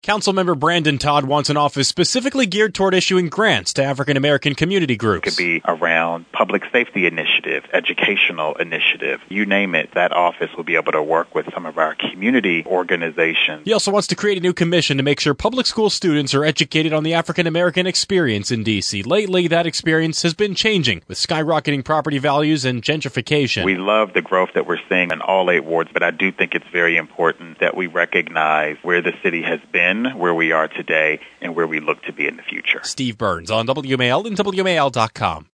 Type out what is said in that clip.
Councilmember Brandon Todd wants an office specifically geared toward issuing grants to African-American community groups. It could be around public safety initiative, educational initiative, you name it. That office will be able to work with some of our community organizations. He also wants to create a new commission to make sure public school students are educated on the African-American experience in D.C. Lately, that experience has been changing with skyrocketing property values and gentrification. We love the growth that we're seeing in all 8 wards, but I do think it's very important that we recognize where the city has been, where we are today, and where we look to be in the future. Steve Burns on WMAL and WMAL.com.